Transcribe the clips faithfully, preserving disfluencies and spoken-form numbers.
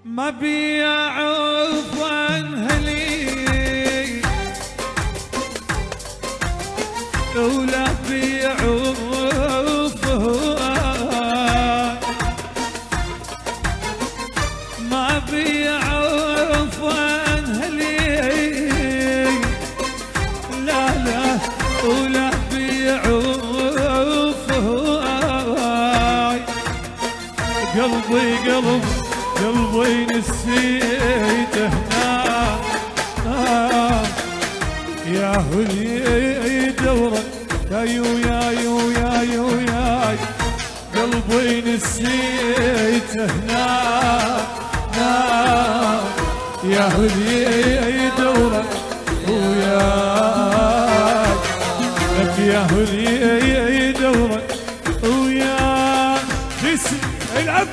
ما بيعرف عن هلي ولا بيعرف هواي، ما بيعرف عن هلي لا لا ولا بيعرف هواي. قلبي قلب قلبي نسيته هناك آه يا هلي دورك يايو يايو يايو ياي. قلبي نسيته هناك آه يا هلي دورك وياك لك يا هلي دورك وياك. جسم العب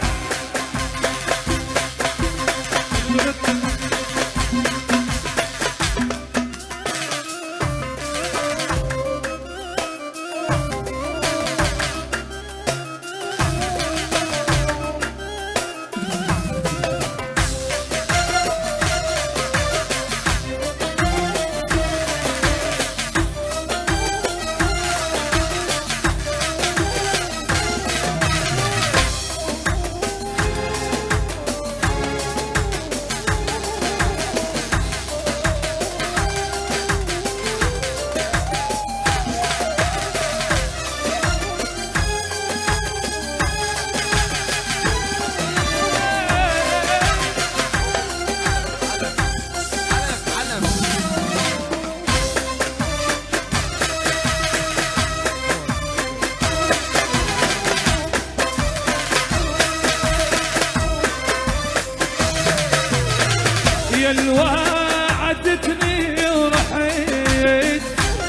يا الوعدتني ورحيت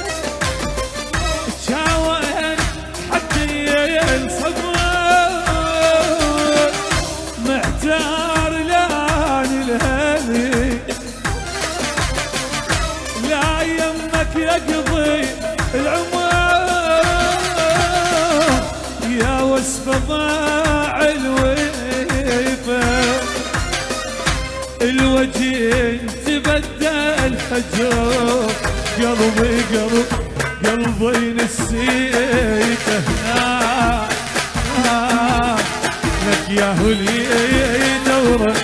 تشاور حتى الصبر محتار لاني الهلي لا يمك يقضي العمر يا وصف ضاع الويفه الوجه تبدل حجر. قلبي قلب قلبي نسيته هناك آه لك يا هلي دورك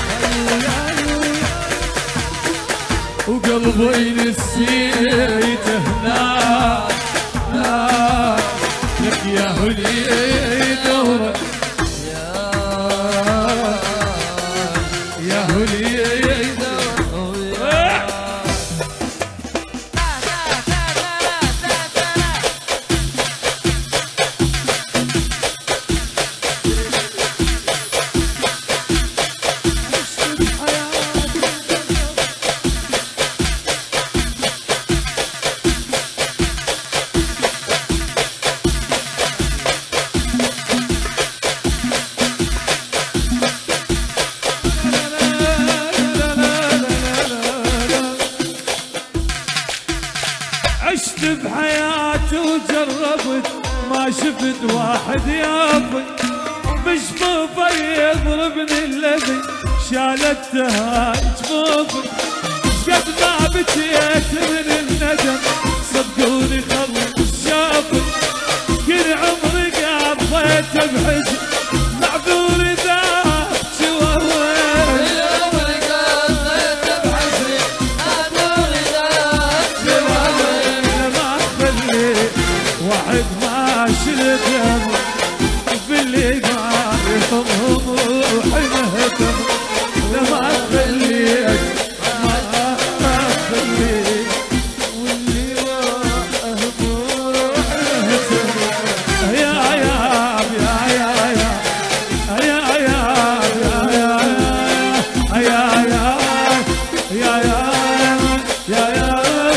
وقلبي نسيته هناك آه لك يا هلي دورك يا هلي عشت بحياتي وجربت ما شفت واحد يافي بشفوفه يضربني الذي شالتها جفوفي. قد ما بكيت من الندم صدقوني خلص شافي كل عمري قضيته بحزن معذور ذا واحد ما شلتهم باللي قاعد يفضهم وحنهتهم لما خليك ما خليك واللي وراهم وحنهتهم يا يا يا يا يا يا يا يا يا يا يا يا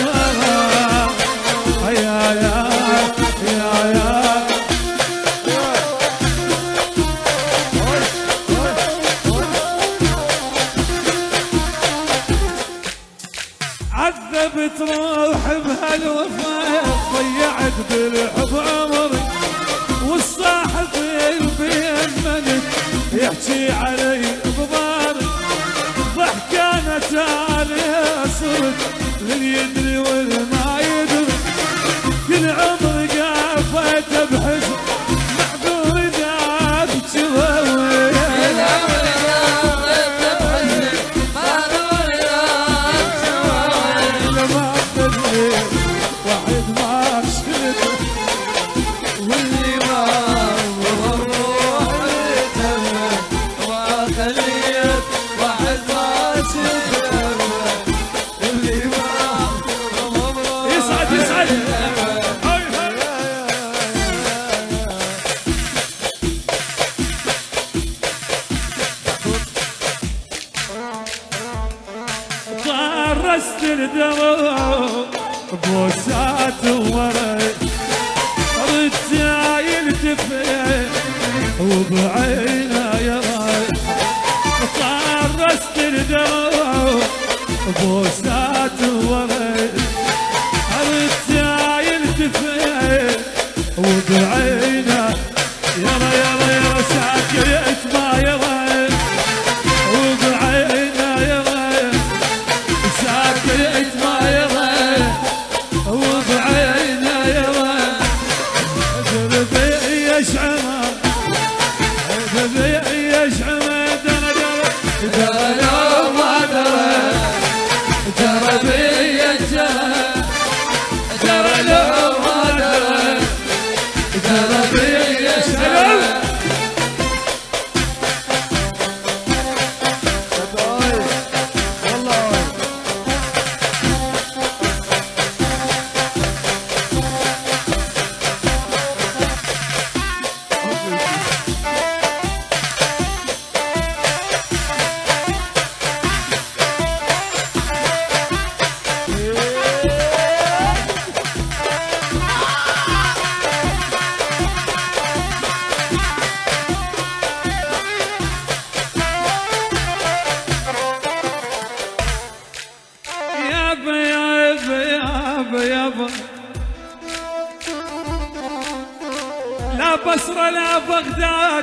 عذبت روحي بهالوفاء ضيعت بالحب عمري والصاحب البين منك يحكي علي بضاري طرست الدرب بوسات ورد رجايل تفيد وبعينه يرى طرست الدرب بوسات ورد رجايل تفيد وبعينه يرى يرى يرى ساكت ما يرى وبعينه يرى ساكت ما يرى وبعينه يرى دربي يشعر دربي يشعر درى درى لو ما درى دربي يشعر درى لو ما درى دربي يشعر لا بصرة لا بغداد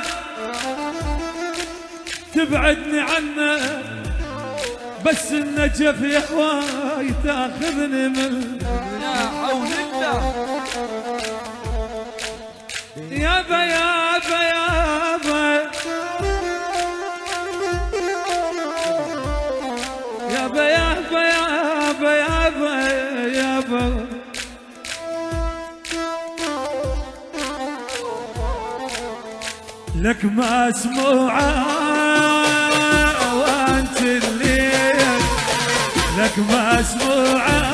تبعدني عنه بس النجف يا هواي تاخذني من يا حول الله يابا يابا يابا يابا يابا يابا يابا يابا لك مسموعة وانت الليل لك مسموعة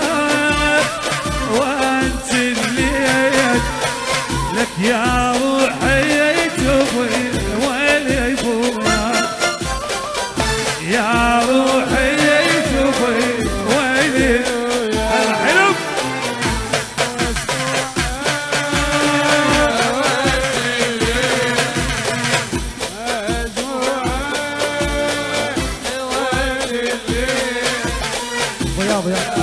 وانت الليل لك يا روحي تبغي ويلي فوق يا روحي تبغي ويلي الحلم يابا